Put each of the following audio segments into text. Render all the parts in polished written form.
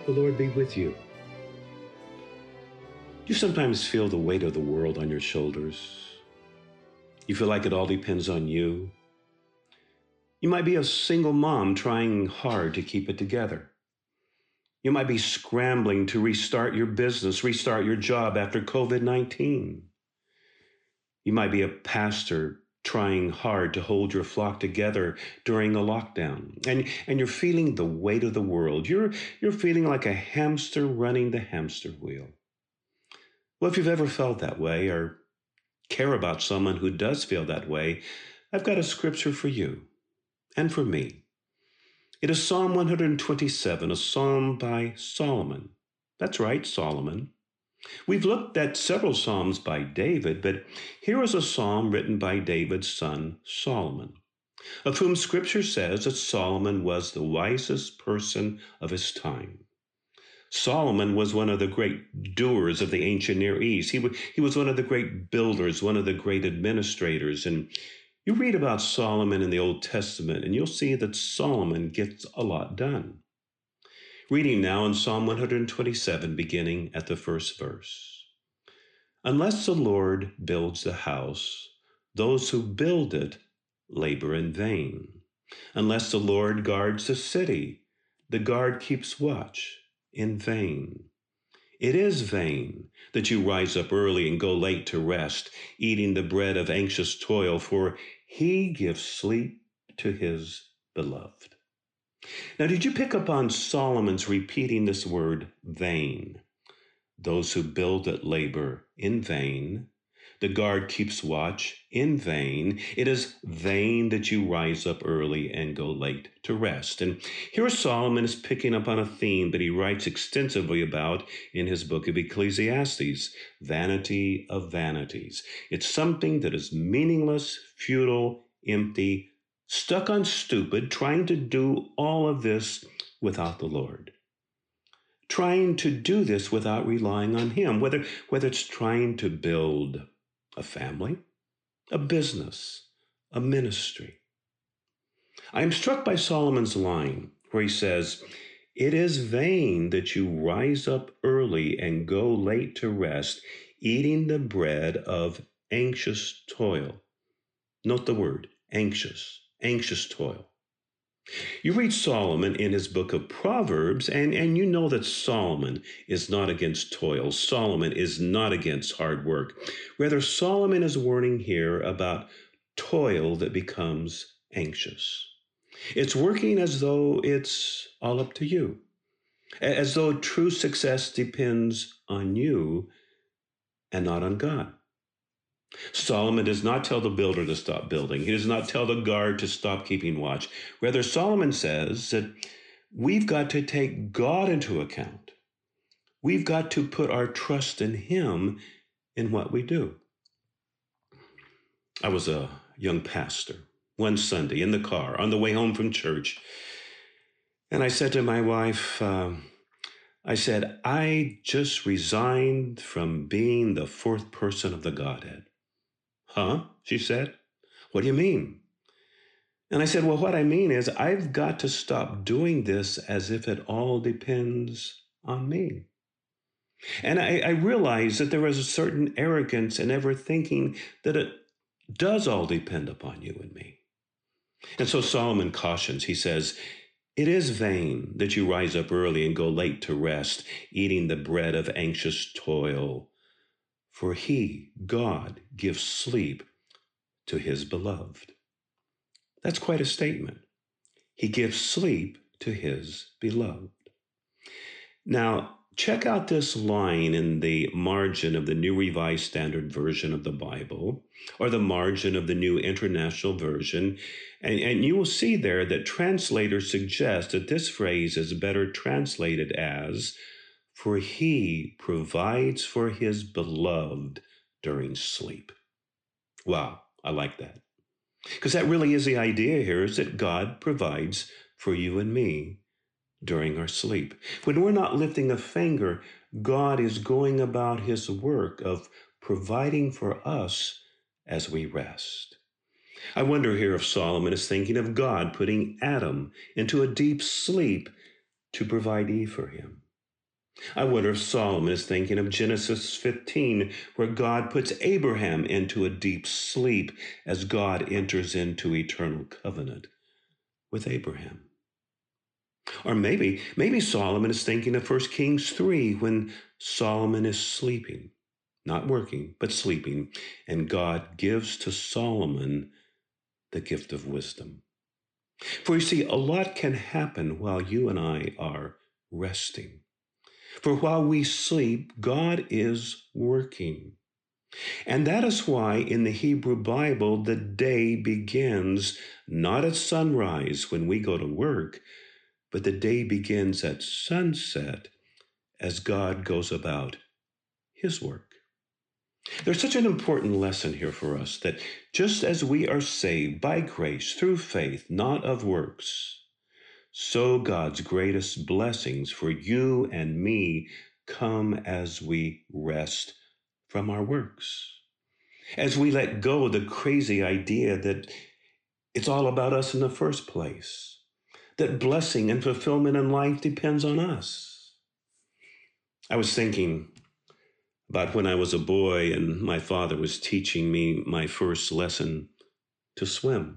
The Lord be with you. You sometimes feel the weight of the world on your shoulders. You feel like it all depends on you. You might be a single mom trying hard to keep it together. You might be scrambling to restart your business, restart your job after COVID-19. You might be a pastor trying hard to hold your flock together during a lockdown. And you're feeling the weight of the world. You're feeling like a hamster running the hamster wheel. Well, if you've ever felt that way or care about someone who does feel that way, I've got a scripture for you and for me. It is Psalm 127, a psalm by Solomon. That's right, Solomon. We've looked at several psalms by David, but here is a psalm written by David's son, Solomon, of whom scripture says that Solomon was the wisest person of his time. Solomon was one of the great doers of the ancient Near East. He was one of the great builders, one of the great administrators. And you read about Solomon in the Old Testament, and you'll see that Solomon gets a lot done. Reading now in Psalm 127, beginning at the first verse. Unless the Lord builds the house, those who build it labor in vain. Unless the Lord guards the city, the guard keeps watch in vain. It is vain that you rise up early and go late to rest, eating the bread of anxious toil, for he gives sleep to his beloved. Now, did you pick up on Solomon's repeating this word vain? Those who build at labor in vain. The guard keeps watch in vain. It is vain that you rise up early and go late to rest. And here Solomon is picking up on a theme that he writes extensively about in his book of Ecclesiastes, vanity of vanities. It's something that is meaningless, futile, empty, stuck on stupid, trying to do all of this without the Lord. Trying to do this without relying on him, whether it's trying to build a family, a business, a ministry. I am struck by Solomon's line where he says, "It is vain that you rise up early and go late to rest, eating the bread of anxious toil." Note the word, anxious toil. You read Solomon in his book of Proverbs, and you know that Solomon is not against toil. Solomon is not against hard work. Rather, Solomon is warning here about toil that becomes anxious. It's working as though it's all up to you, as though true success depends on you and not on God. Solomon does not tell the builder to stop building. He does not tell the guard to stop keeping watch. Rather, Solomon says that we've got to take God into account. We've got to put our trust in him in what we do. I was a young pastor one Sunday in the car on the way home from church. And I said to my wife, I just resigned from being the fourth person of the Godhead. Huh? She said. What do you mean? And I said, well, what I mean is I've got to stop doing this as if it all depends on me. And I realized that there is a certain arrogance in ever thinking that it does all depend upon you and me. And so Solomon cautions, he says, it is vain that you rise up early and go late to rest, eating the bread of anxious toil. For he, God, gives sleep to his beloved. That's quite a statement. He gives sleep to his beloved. Now, check out this line in the margin of the New Revised Standard Version of the Bible, or the margin of the New International Version, and you will see there that translators suggest that this phrase is better translated as, for he provides for his beloved during sleep. Wow, I like that. Because that really is the idea here, is that God provides for you and me during our sleep. When we're not lifting a finger, God is going about his work of providing for us as we rest. I wonder here if Solomon is thinking of God putting Adam into a deep sleep to provide Eve for him. I wonder if Solomon is thinking of Genesis 15, where God puts Abraham into a deep sleep as God enters into eternal covenant with Abraham. Or maybe Solomon is thinking of 1 Kings 3, when Solomon is sleeping, not working, but sleeping, and God gives to Solomon the gift of wisdom. For you see, a lot can happen while you and I are resting. For while we sleep, God is working. And that is why in the Hebrew Bible, the day begins not at sunrise when we go to work, but the day begins at sunset as God goes about his work. There's such an important lesson here for us that just as we are saved by grace through faith, not of works, so God's greatest blessings for you and me come as we rest from our works. As we let go of the crazy idea that it's all about us in the first place, that blessing and fulfillment in life depends on us. I was thinking about when I was a boy and my father was teaching me my first lesson to swim.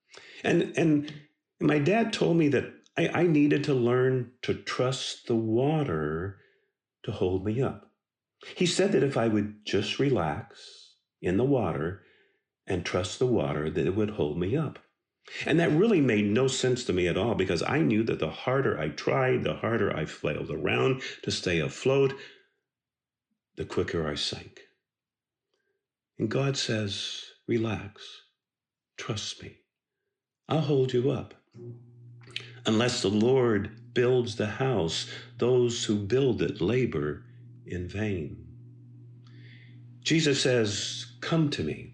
And my dad told me that I needed to learn to trust the water to hold me up. He said that if I would just relax in the water and trust the water, that it would hold me up. And that really made no sense to me at all, because I knew that the harder I tried, the harder I flailed around to stay afloat, the quicker I sank. And God says, relax, trust me. I'll hold you up. Unless the Lord builds the house, those who build it labor in vain. Jesus says, come to me,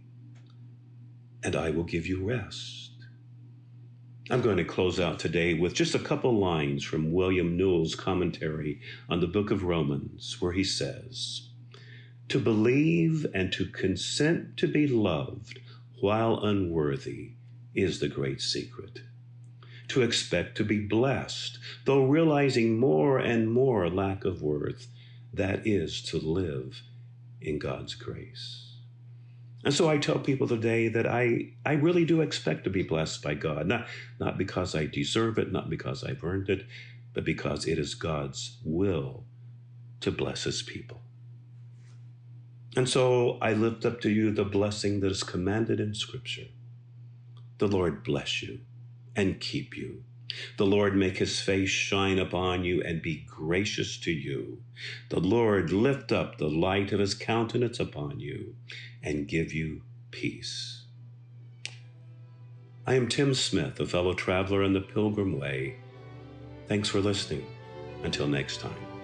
and I will give you rest. I'm going to close out today with just a couple lines from William Newell's commentary on the book of Romans, where he says, to believe and to consent to be loved while unworthy is the great secret. To expect to be blessed, though realizing more and more lack of worth, that is to live in God's grace. And so I tell people today that I really do expect to be blessed by God, not because I deserve it, not because I've earned it, but because it is God's will to bless his people. And so I lift up to you the blessing that is commanded in Scripture. The Lord bless you and keep you. The Lord make his face shine upon you and be gracious to you. The Lord lift up the light of his countenance upon you and give you peace. I am Tim Smith, a fellow traveler on the Pilgrim Way. Thanks for listening. Until next time.